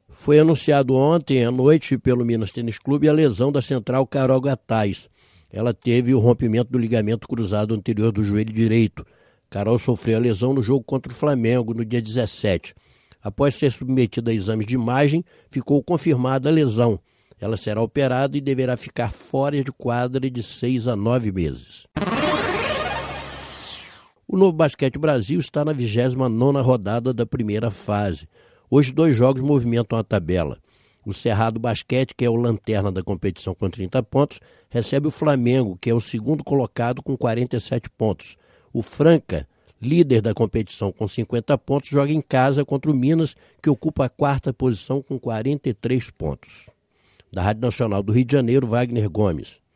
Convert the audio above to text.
Foi anunciado ontem à noite pelo Minas Tênis Clube a lesão da central Carol Gataz. Ela teve o rompimento do ligamento cruzado anterior do joelho direito. Carol sofreu a lesão no jogo contra o Flamengo no dia 17. Após ser submetida a exames de imagem, ficou confirmada a lesão. Ela será operada e deverá ficar fora de quadra de 6 a 9 meses. O Novo Basquete Brasil está na 29ª rodada da primeira fase. Hoje 2 jogos movimentam a tabela. O Cerrado Basquete, que é o lanterna da competição com 30 pontos, recebe o Flamengo, que é o segundo colocado com 47 pontos. O Franca, líder da competição com 50 pontos, joga em casa contra o Minas, que ocupa a 4ª posição com 43 pontos. Da Rádio Nacional do Rio de Janeiro, Wagner Gomes.